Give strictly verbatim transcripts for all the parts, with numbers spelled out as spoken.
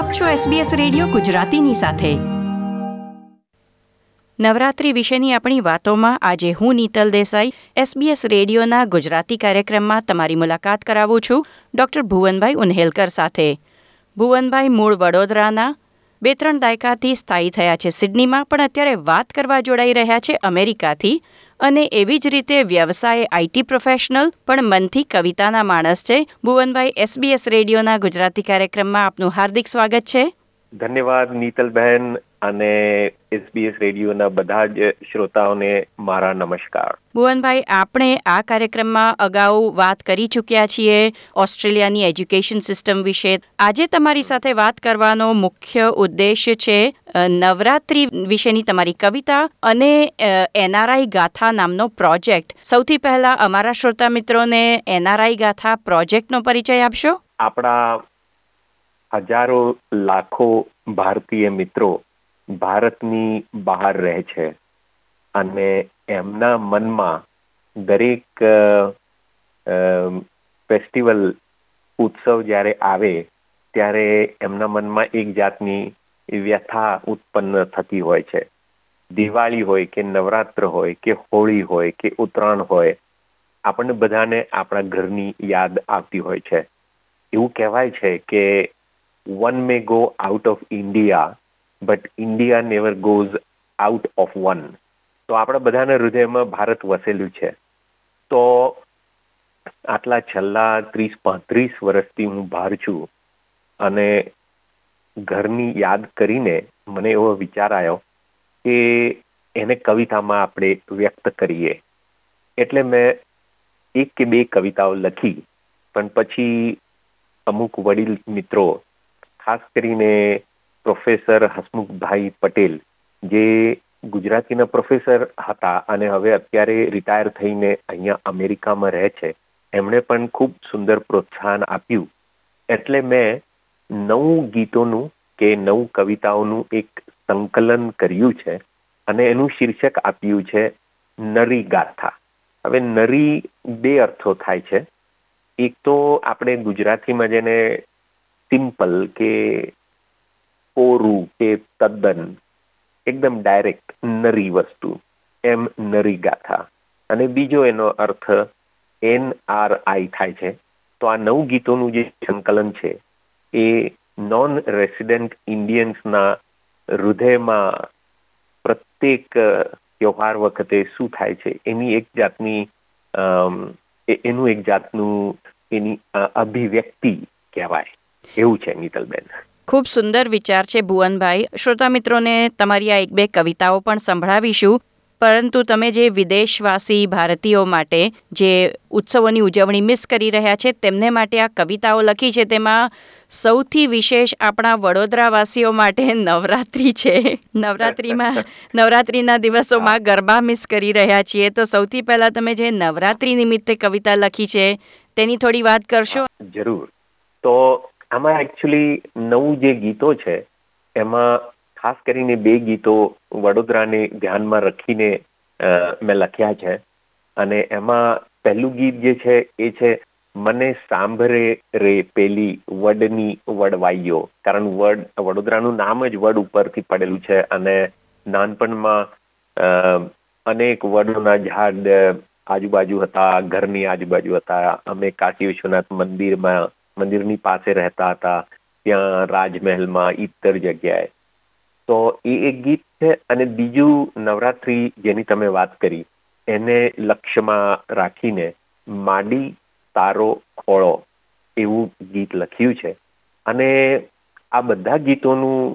આપ છો SBS radio ગુજરાતીની સાથે. નવરાત્રી વિશેની આપણી વાતોમાં આજે હું નીતલ દેસાઈ એસબીએસ રેડિયોના ગુજરાતી કાર્યક્રમમાં તમારી મુલાકાત કરાવું છું ડૉક્ટર ભુવનભાઈ ઉન્હેલકર સાથે. ભુવનભાઈ મૂળ વડોદરાના, બે ત્રણ દાયકાથી સ્થાયી થયા છે સિડનીમાં, પણ અત્યારે વાત કરવા જોડાઈ રહ્યા છે અમેરિકાથી. અને એવી જ રીતે વ્યવસાય આઈટી પ્રોફેશનલ, પણ મનથી કવિતાના માણસ છે. ભુવનભાઈ, એસબીએસ રેડિયોના ગુજરાતી કાર્યક્રમમાં આપનું હાર્દિક સ્વાગત છે. ધન્યવાદ નીતલબહેન, અને એસબીએસ રેડિયોના બધા જ શ્રોતાઓને મારા નમસ્કાર. ભુવનભાઈ, આપણે આ કાર્યક્રમમાં અગાઉ વાત કરી ચૂક્યા છીએ ઓસ્ટ્રેલિયાની એજ્યુકેશન સિસ્ટમ વિશે. આજે તમારી સાથે વાત કરવાનો મુખ્ય ઉદ્દેશ્ય છે નવરાત્રી વિશેની તમારી કવિતા અને એનઆરઆઈ ગાથા નામનો પ્રોજેક્ટ. સૌથી પહેલા અમારા શ્રોતા મિત્રોને એનઆરઆઈ ગાથા પ્રોજેક્ટનો પરિચય આપશો? આપણા હજારો લાખો ભારતીય મિત્રો ભારતની બહાર રહે છે, અને એમના મનમાં દરેક ફેસ્ટિવલ ઉત્સવ જ્યારે આવે ત્યારે એમના મનમાં એક જાતની વ્યથા ઉત્પન્ન થતી હોય છે. દિવાળી હોય કે નવરાત્ર હોય કે હોળી હોય કે ઉત્તરાયણ હોય, આપણને બધાને આપણા ઘરની યાદ આવતી હોય છે. એવું કહેવાય છે કે one may go out of India, but India never goes out of one. તો આપણા બધાના હૃદયમાં ભારત વસેલું છે. તો આટલા છેલ્લા ત્રીસ પાંત્રીસ વર્ષથી હું બહાર છું, અને ઘરની યાદ કરીને મને એવો વિચાર આવ્યો કે એને કવિતામાં આપણે વ્યક્ત કરીએ. એટલે મેં એક કે બે કવિતાઓ લખી, પણ પછી અમુક વડીલ મિત્રો, ખાસ કરીને પ્રોફેસર હસમુખભાઈ પટેલ, જે ગુજરાતીના પ્રોફેસર હતા અને હવે અત્યારે રિટાયર થઈને અહીંયા અમેરિકામાં રહે છે, એમણે પણ ખૂબ સુંદર પ્રોત્સાહન આપ્યું. એટલે મેં નવ ગીતોનું કે નવ કવિતાઓનું એક સંકલન કર્યું છે, અને એનું શીર્ષક આપ્યું છે નરી ગાથા. હવે નરી બે અર્થો થાય છે. એક તો આપણે ગુજરાતીમાં જેને સિમ્પલ કે કોરું કે તદ્દન એકદમ ડાયરેક્ટ નરી વસ્તુ, એમ નરી ગાથા. અને બીજો એનો અર્થ એન આર આઈ થાય છે. તો આ નવ ગીતોનું જે સંકલન છે એ નોન રેસિડેન્ટ ઇન્ડિયન્સના હૃદયમાં પ્રત્યેક તહેવાર વખતે શું થાય છે એની એક જાતની એનું એક જાતનું એની અભિવ્યક્તિ કહેવાય. એવું છે નીતલબેન. ખૂબ સુંદર વિચાર છે ભુવનભાઈ. શ્રોતા મિત્રોને તમારી આ એક બે કવિતાઓ પણ સંભળાવીશું, પરંતુ તમે જે વિદેશવાસી ભારતીયો માટે જે ઉત્સવોની ઉજવણી મિસ કરી રહ્યા છે તેમને માટે આ કવિતાઓ લખી છે, તેમાં સૌથી વિશેષ આપણા વડોદરાવાસીઓ માટે નવરાત્રી છે. નવરાત્રીમાં નવરાત્રીના દિવસોમાં ગરબા મિસ કરી રહ્યા છીએ. તો સૌથી પહેલા તમે જે નવરાત્રી નિમિત્તે કવિતા લખી છે તેની થોડી વાત કરશો? જરૂર. તો આમાં એકચ્યુઅલી નવ જે ગીતો છે એમાં ખાસ કરીને બે ગીતો વડોદરાને ધ્યાનમાં રાખીને મેં લખ્યા છે. અને એમાં પહેલું ગીત જે છે એ છે મને સાંભળે રે પેલી વડની વડવાઈઓ. કારણ વડ, વડોદરાનું નામ જ વડ ઉપરથી પડેલું છે, અને નાનપણમાં અનેક વડોના ઝાડ આજુબાજુ હતા, ઘરની આજુબાજુ હતા. અમે કાશી વિશ્વનાથ મંદિરમાં મંદિરની પાસે રહેતા હતા, ત્યાં રાજમહેલમાં ઈતર જગ્યાએ. તો એ એક ગીત છે. અને બીજું નવરાત્રી જેની તમે વાત કરી એને લક્ષ્યમાં રાખીને માડી તારો ખોળો એવું ગીત લખ્યું છે. અને આ બધા ગીતોનું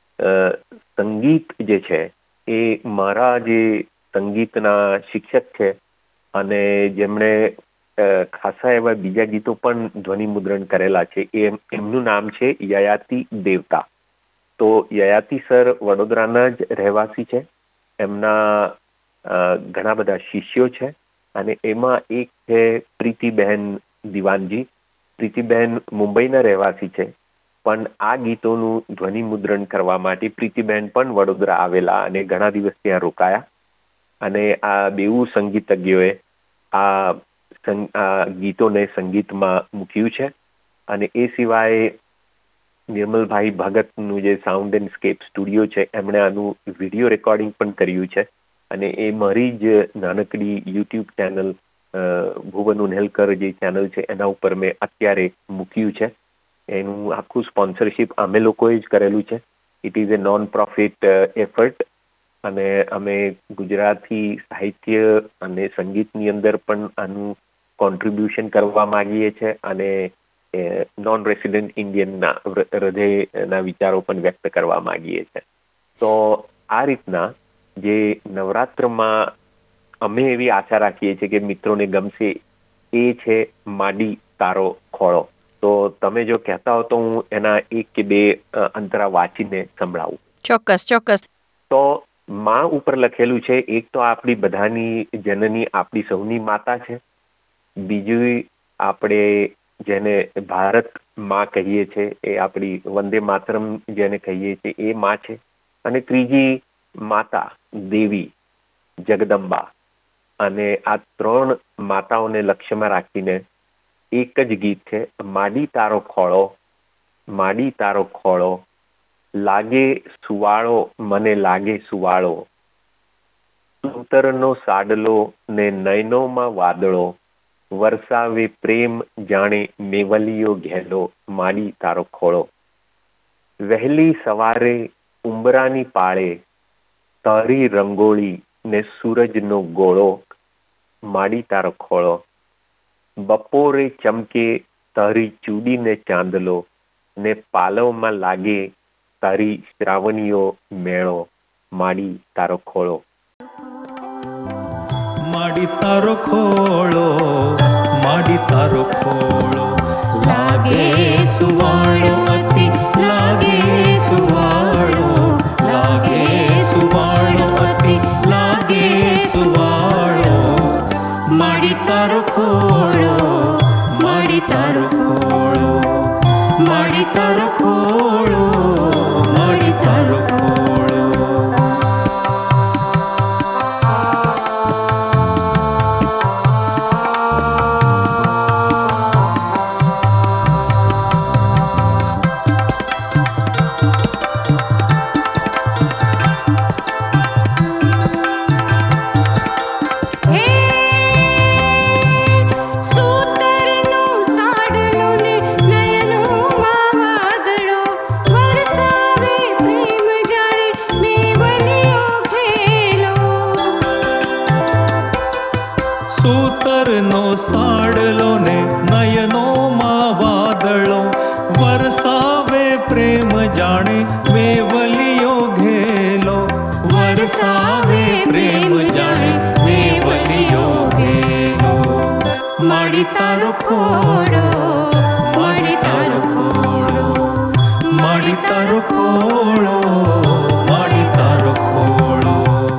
સંગીત જે છે એ મારા જે સંગીતના શિક્ષક છે, અને જેમણે ખાસા એવા બીજા ગીતો પણ ધ્વનિ મુદ્રણ કરેલા છે, એ એમનું નામ છે યયાતિ દેવતા. તો યયાતિ સર વડોદરાના જ રહેવાસી છે. એમના ઘણા બધા શિષ્યો છે, અને એમાં એક છે પ્રીતિબહેન દિવાનજી. પ્રીતિબહેન મુંબઈના રહેવાસી છે, પણ આ ગીતોનું ધ્વનિ મુદ્રણ કરવા માટે પ્રીતિબહેન પણ વડોદરા આવેલા અને ઘણા દિવસ ત્યાં રોકાયા. અને આ બેઉ સંગીતજ્ઞોએ આ ગીતોને સંગીતમાં મૂક્યું છે. અને એ સિવાય નિર્મલભાઈ ભગતનું જે સાઉન્ડ એન્ડ સ્કેપ સ્ટુડિયો છે એમણે આનું વિડીયો રેકોર્ડિંગ પણ કર્યું છે અને એ મારી જ નાનકડી યુટ્યુબ ચેનલ ભુવન ઉન્હેલકર જે ચેનલ છે એના ઉપર મેં અત્યારે મૂક્યું છે. એનું આખું સ્પોન્સરશિપ અમે લોકોએ જ કરેલું છે. It is a non profit effort અને અમે ગુજરાતી સાહિત્ય અને સંગીતની અંદર પણ આનું કોન્ટ્રીબ્યુશન કરવા માંગીએ છીએ અને નોન રેસિડેન્ટ ઇન્ડિયનના હૃદયના વિચારો પણ વ્યક્ત કરવા માંગીએ છીએ. તો આ રીતના જે નવરાત્રમાં અમે એવી આશા રાખીએ છીએ કે મિત્રોને ગમશે એ છે માડી તારો ખોળો. તો તમે જો કહેતા હો તો હું એના એક કે બે અંતરા વાંચીને સંભળાવું. ચોક્કસ ચોક્કસ. તો માં ઉપર લખેલું છે, એક તો આપણી બધાની જનની આપણી સૌની માતા છે, બીજું આપણે જેને ભારત માં કહીએ છીએ એ આપણી વંદે માતરમ જેને કહીએ છીએ એ માં છે, અને ત્રીજી માતા દેવી જગદંબા. અને આ ત્રણ માતાઓને લક્ષ્યમાં રાખીને એક જ ગીત છે, માડી તારો ખોળો, માડી તારો ખોળો, લાગે સુવાળો મને લાગે સુવાળો, સૂતરનો સાડલો ને નયનોમાં વાદળો, વરસાવે પ્રેમ જાણે મેવલિયો ઘેલો, માડી તારો ખોળો. વહેલી સવારે ઉંબરાની પાળે તારી રંગોળી ને સૂરજનો ગોળો, માડી તારો ખોળો. બપોરે ચમકે તારી ચૂડી ને ચાંદલો ને પાલવમાં લાગે તારી શ્રાવણીઓ મેળો, માડી તારો ખોળો. માડી તારો ખોળો, માડી તારો ખોળો, લાગે સુવાળો અતિ, લાગે સુવાળો, લાગે સુવાળો અતિ, લાગે સુવાળો, માડી તારો ખોળો, માડી તારો ખોળો, માડી તારો ખોળો, માડી તારો ખોળો. સૂતરનો સાડલો ને નયનોમાં વાદળો, વરસાવે પ્રેમ જાણે મેવલિયો ઘેલો, વરસાવે પ્રેમ જાણે મેવલિયો ઘેલો, માડી તારો ખોળો, માડી તારો ખોળો, માડી તારો ખોળો, માડી તારો ખોળો.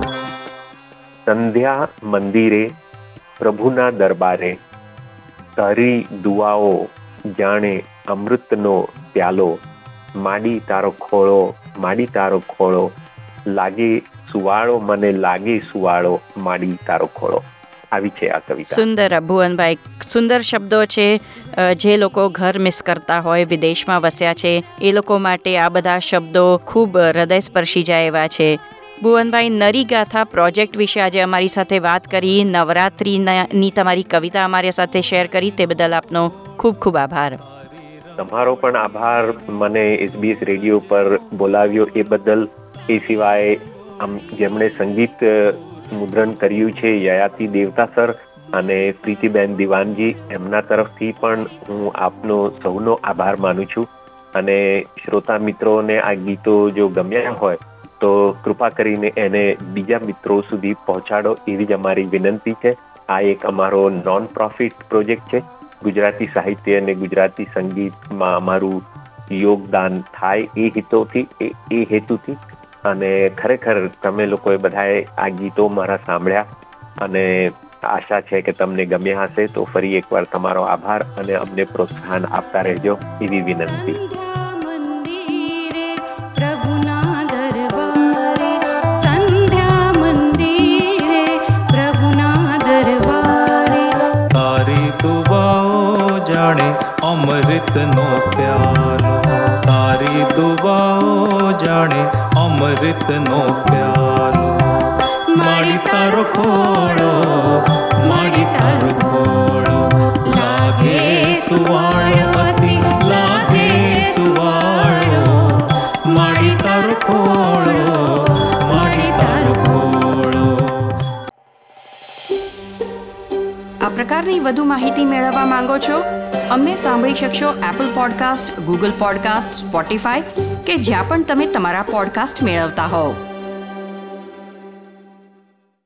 સંધ્યા મંદિરે પ્રભુના દરબારે તારી દુઆઓ જાણે અમૃતનો પ્યાલો, માડી તારો ખોળો, માડી તારો ખોળો, લાગે સુવાળો મને લાગે સુવાળો, માડી તારો ખોળો. આવી છે આ કવિતા. સુંદર ભુવનભાઈ, સુંદર શબ્દો છે. જે લોકો ઘર મિસ કરતા હોય, વિદેશમાં વસ્યા છે, એ લોકો માટે આ બધા શબ્દો ખૂબ હૃદયસ્પર્શી જાય એવા છે. ભુવનભાઈ, નરી ગાથા પ્રોજેક્ટ વિશે આજે અમારી સાથે વાત કરી, નવરાત્રિની તમારી કવિતા અમારી સાથે શેર કરી, તે બદલ આપનો ખૂબ ખૂબ આભાર. તમારો પણ આભાર મને એસબીએસ રેડિયો પર બોલાવ્યો એ બદલ. એ સિવાય આમ જેમણે સંગીત મુદ્રણ કર્યું છે યયાતિ દેવતા સર અને પ્રીતિબેન દિવાનજી, એમના તરફથી પણ હું આપનો સૌનો આભાર માનું છું. અને શ્રોતા મિત્રોને આ ગીતો જો ગમ્યા હોય તો કૃપા કરીને એને બીજા મિત્રો સુધી પહોંચાડો, એવી જ અમારી વિનંતી છે. આ એક અમારો નોન પ્રોફિટ પ્રોજેક્ટ છે. ગુજરાતી સાહિત્ય અને ગુજરાતી સંગીતમાં અમારું યોગદાન થાય એ હિતોથી એ હેતુથી. અને ખરેખર તમે લોકોએ બધાએ આ ગીતો મારા સાંભળ્યા અને આશા છે કે તમને ગમ્યા હશે. તો ફરી એકવાર તમારો આભાર અને અમને પ્રોત્સાહન આપતા રહેજો એવી વિનંતી. તારી દુઆઓ જાણે અમૃતનો પ્યાલો, તારી સુવાઓ જાણે અમૃતનો પ્યાલો. માડી તારો ખોળો, માડી તારો ખોળો, લાગે સુવાળો અતિ, લાગે સુવાળો. માડી તારો ખોળો, માડી તારો ખોળો. આ પ્રકારની વધુ માહિતી મેળવવા માંગો છો? અમને સાંભળી શકશો Apple podcast, Google podcast, Spotify કે જ્યાં પણ તમે તમારા પોડકાસ્ટ મેળવતા હોવ.